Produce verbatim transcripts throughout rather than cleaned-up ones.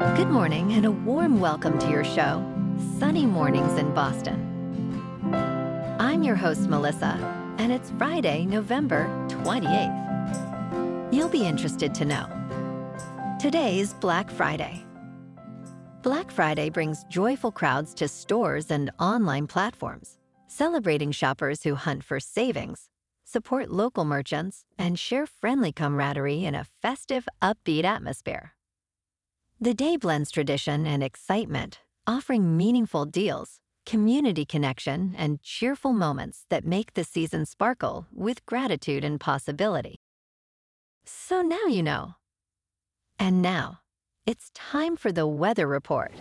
Good morning and a warm welcome to your show, Sunny Mornings in Boston. I'm your host, Melissa, and it's Friday, November twenty-eighth. You'll be interested to know. Today's Black Friday. Black Friday brings joyful crowds to stores and online platforms, celebrating shoppers who hunt for savings, support local merchants, and share friendly camaraderie in a festive, upbeat atmosphere. The day blends tradition and excitement, offering meaningful deals, community connection, and cheerful moments that make the season sparkle with gratitude and possibility. So now you know. And now, it's time for the weather report.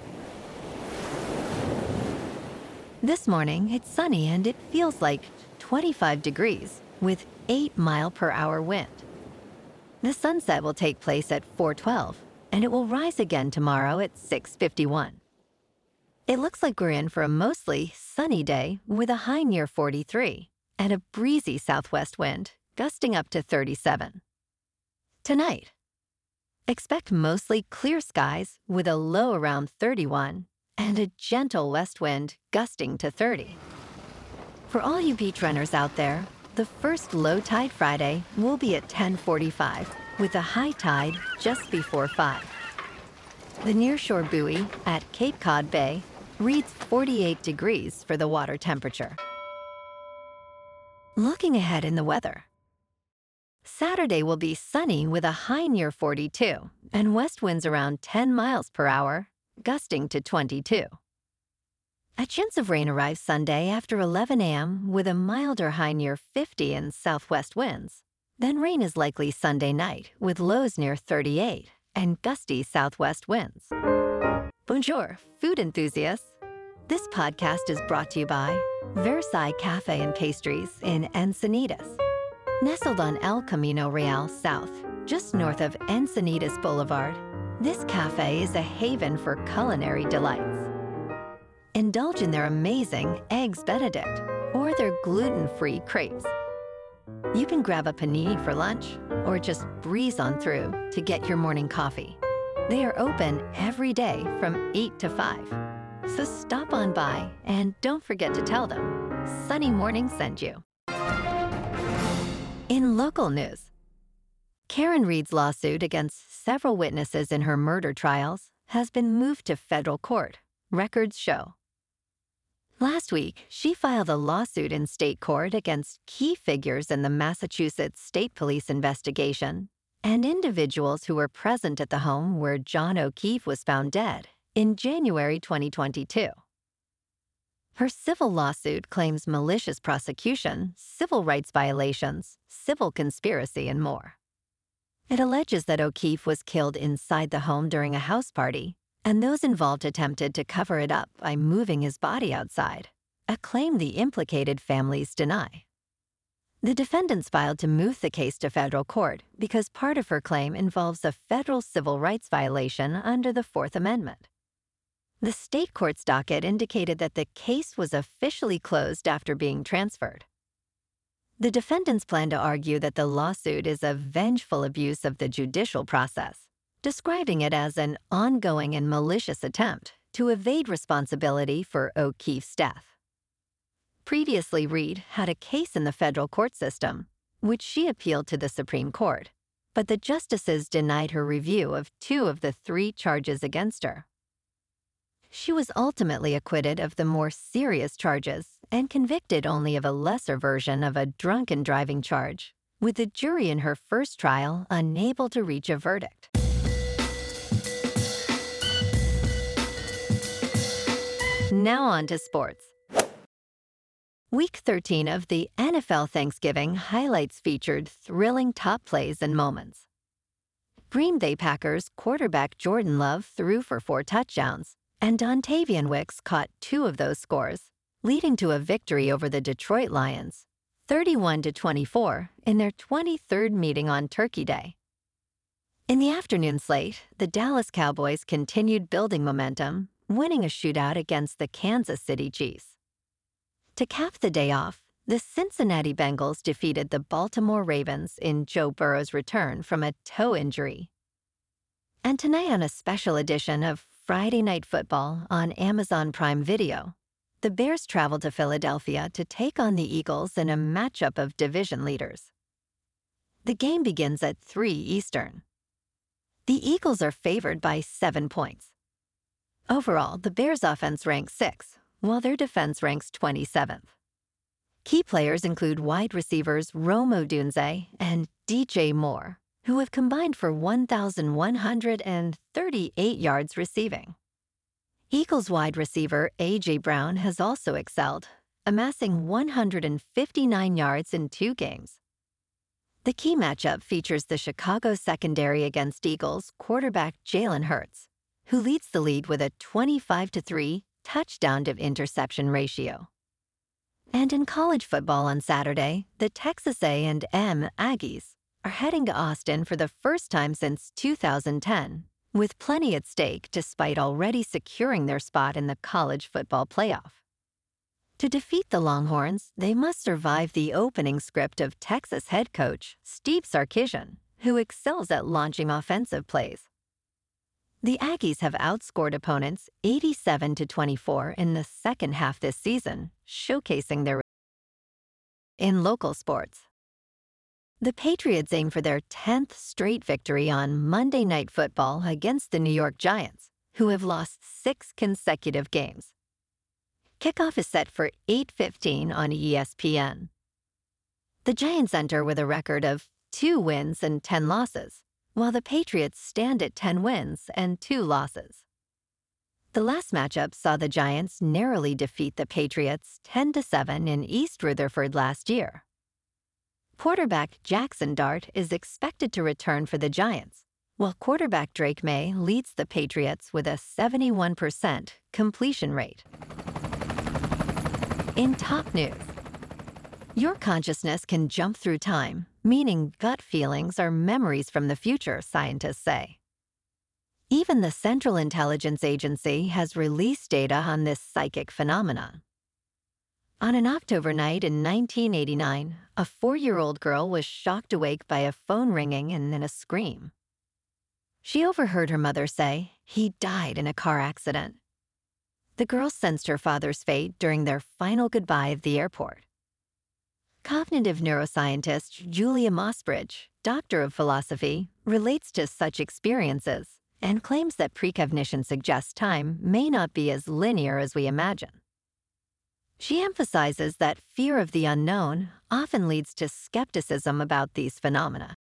This morning, it's sunny and it feels like twenty-five degrees with eight mile per hour wind. The sunset will take place at four twelve, and it will rise again tomorrow at six fifty-one. It looks like we're in for a mostly sunny day with a high near forty-three and a breezy southwest wind gusting up to thirty-seven. Tonight, expect mostly clear skies with a low around thirty-one and a gentle west wind gusting to thirty. For all you beach runners out there, the first low tide Friday will be at ten forty-five with a high tide just before five. The nearshore buoy at Cape Cod Bay reads forty-eight degrees for the water temperature. Looking ahead in the weather. Saturday will be sunny with a high near forty-two and west winds around ten miles per hour, gusting to twenty-two. A chance of rain arrives Sunday after eleven a.m. with a milder high near fifty and southwest winds. Then rain is likely Sunday night with lows near thirty-eight and gusty southwest winds. Bonjour, food enthusiasts. This podcast is brought to you by Versailles Cafe and Pastries in Encinitas. Nestled on El Camino Real South, just north of Encinitas Boulevard, this cafe is a haven for culinary delights. Indulge in their amazing Eggs Benedict or their gluten-free crepes. You can grab a panini for lunch or just breeze on through to get your morning coffee. They are open every day from eight to five. So stop on by and don't forget to tell them Sunny Morning sent you. In local news, Karen Reed's lawsuit against several witnesses in her murder trials has been moved to federal court, records show. Last week, she filed a lawsuit in state court against key figures in the Massachusetts State Police investigation and individuals who were present at the home where John O'Keefe was found dead in January twenty twenty-two. Her civil lawsuit claims malicious prosecution, civil rights violations, civil conspiracy, and more. It alleges that O'Keefe was killed inside the home during a house party, and those involved attempted to cover it up by moving his body outside, a claim the implicated families deny. The defendants filed to move the case to federal court because part of her claim involves a federal civil rights violation under the Fourth Amendment. The state court's docket indicated that the case was officially closed after being transferred. The defendants plan to argue that the lawsuit is a vengeful abuse of the judicial process, describing it as an ongoing and malicious attempt to evade responsibility for O'Keefe's death. Previously, Reed had a case in the federal court system, which she appealed to the Supreme Court, but the justices denied her review of two of the three charges against her. She was ultimately acquitted of the more serious charges and convicted only of a lesser version of a drunken driving charge, with the jury in her first trial unable to reach a verdict. Now on to sports. Week thirteen of the N F L Thanksgiving highlights featured thrilling top plays and moments. Green Bay Packers quarterback Jordan Love threw for four touchdowns, and Dontavian Wicks caught two of those scores, leading to a victory over the Detroit Lions, thirty-one to twenty-four, in their twenty-third meeting on Turkey Day. In the afternoon slate, the Dallas Cowboys continued building momentum, winning a shootout against the Kansas City Chiefs. To cap the day off, the Cincinnati Bengals defeated the Baltimore Ravens in Joe Burrow's return from a toe injury. And tonight on a special edition of Friday Night Football on Amazon Prime Video, the Bears travel to Philadelphia to take on the Eagles in a matchup of division leaders. The game begins at three Eastern. The Eagles are favored by seven points. Overall, the Bears' offense ranks sixth, while their defense ranks twenty-seventh. Key players include wide receivers Rome Odunze and D J Moore, who have combined for one thousand one hundred thirty-eight yards receiving. Eagles wide receiver A J Brown has also excelled, amassing one hundred fifty-nine yards in two games. The key matchup features the Chicago secondary against Eagles quarterback Jalen Hurts, who leads the league with a twenty-five to three touchdown-to-interception ratio. And in college football on Saturday, the Texas A and M Aggies are heading to Austin for the first time since two thousand ten, with plenty at stake despite already securing their spot in the college football playoff. To defeat the Longhorns, they must survive the opening script of Texas head coach Steve Sarkisian, who excels at launching offensive plays. The Aggies have outscored opponents eighty-seven to twenty-four in the second half this season, showcasing their in local sports. The Patriots aim for their tenth straight victory on Monday Night Football against the New York Giants, who have lost six consecutive games. Kickoff is set for eight fifteen on E S P N. The Giants enter with a record of two wins and ten losses, while the Patriots stand at ten wins and two losses. The last matchup saw the Giants narrowly defeat the Patriots ten to seven in East Rutherford last year. Quarterback Jackson Dart is expected to return for the Giants, while quarterback Drake May leads the Patriots with a seventy-one percent completion rate. In top news, your consciousness can jump through time, meaning gut feelings are memories from the future, scientists say. Even the Central Intelligence Agency has released data on this psychic phenomenon. On an October night in nineteen eighty-nine, a four-year-old girl was shocked awake by a phone ringing and then a scream. She overheard her mother say, "He died in a car accident." The girl sensed her father's fate during their final goodbye at the airport. Cognitive neuroscientist Julia Mossbridge, doctor of philosophy, relates to such experiences and claims that precognition suggests time may not be as linear as we imagine. She emphasizes that fear of the unknown often leads to skepticism about these phenomena.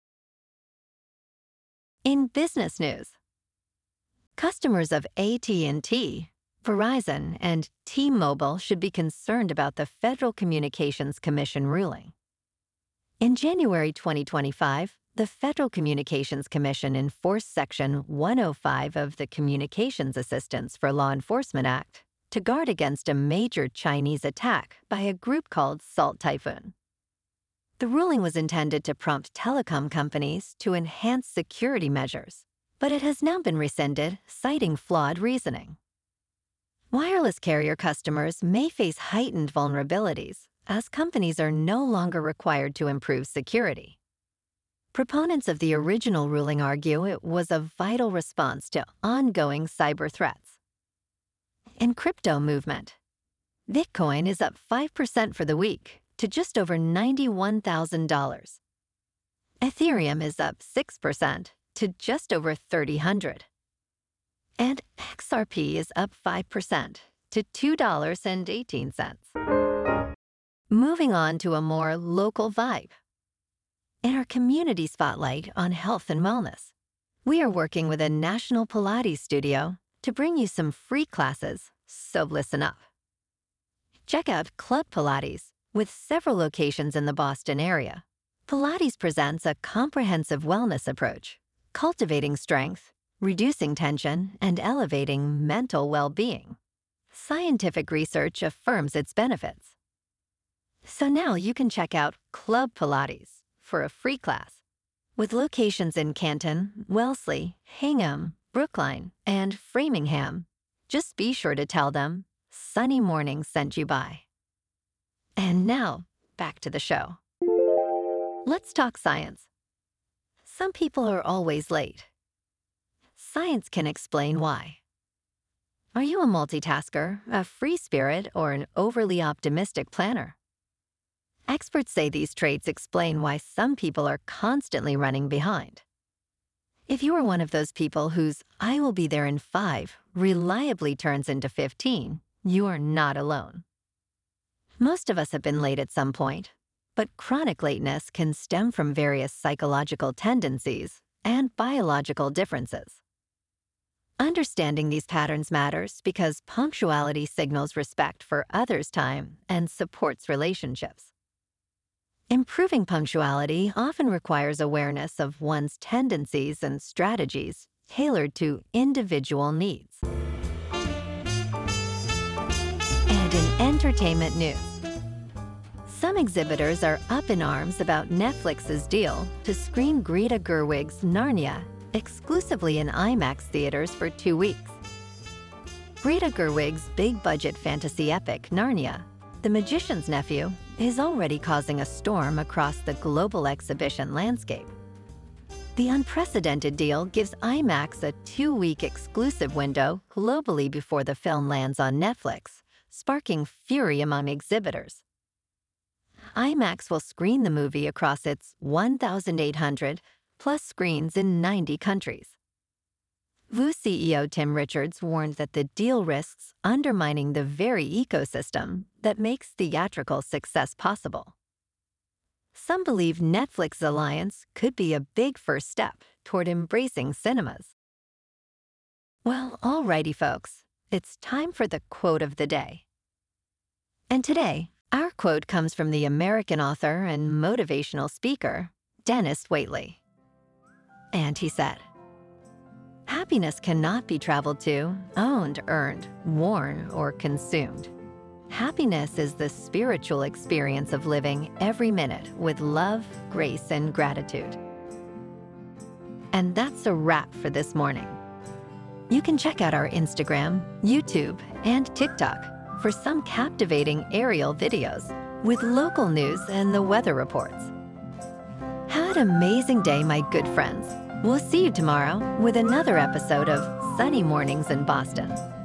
In business news, customers of A T and T, Verizon, and T-Mobile should be concerned about the Federal Communications Commission ruling. In January twenty twenty-five, the Federal Communications Commission enforced Section one oh five of the Communications Assistance for Law Enforcement Act to guard against a major Chinese attack by a group called Salt Typhoon. The ruling was intended to prompt telecom companies to enhance security measures, but it has now been rescinded, citing flawed reasoning. Wireless carrier customers may face heightened vulnerabilities as companies are no longer required to improve security. Proponents of the original ruling argue it was a vital response to ongoing cyber threats. In crypto movement, Bitcoin is up five percent for the week to just over ninety-one thousand dollars. Ethereum is up six percent to just over three thousand one hundred dollars. And X R P is up five percent to two dollars and eighteen cents. Moving on to a more local vibe. In our community spotlight on health and wellness, we are working with a national Pilates studio to bring you some free classes, so listen up. Check out Club Pilates. With several locations in the Boston area, Pilates presents a comprehensive wellness approach, cultivating strength, reducing tension, and elevating mental well-being. Scientific research affirms its benefits. So now you can check out Club Pilates for a free class. With locations in Canton, Wellesley, Hingham, Brookline, and Framingham, just be sure to tell them Sunny Morning sent you by. And now, back to the show. Let's talk science. Some people are always late. science can explain why. Are you a multitasker, a free spirit, or an overly optimistic planner? Experts say these traits explain why some people are constantly running behind. If you are one of those people whose "I will be there in five" reliably turns into fifteen, you are not alone. Most of us have been late at some point, but chronic lateness can stem from various psychological tendencies and biological differences. Understanding these patterns matters because punctuality signals respect for others' time and supports relationships. Improving punctuality often requires awareness of one's tendencies and strategies tailored to individual needs. And in entertainment news, some exhibitors are up in arms about Netflix's deal to screen Greta Gerwig's Narnia exclusively in IMAX theaters for two weeks. Greta Gerwig's big-budget fantasy epic, Narnia, The Magician's Nephew, is already causing a storm across the global exhibition landscape. The unprecedented deal gives IMAX a two-week exclusive window globally before the film lands on Netflix, sparking fury among exhibitors. IMAX will screen the movie across its one thousand eight hundred plus screens in ninety countries. Vue C E O Tim Richards warned that the deal risks undermining the very ecosystem that makes theatrical success possible. Some believe Netflix's alliance could be a big first step toward embracing cinemas. Well, alrighty, folks, it's time for the quote of the day. And today, our quote comes from the American author and motivational speaker, Dennis Waitley. And he said, "Happiness cannot be traveled to, owned, earned, worn, or consumed. Happiness is the spiritual experience of living every minute with love, grace, and gratitude." And that's a wrap for this morning. You can check out our Instagram, YouTube, and TikTok for some captivating aerial videos with local news and the weather reports. Have an amazing day, my good friends. We'll see you tomorrow with another episode of Sunny Mornings in Boston.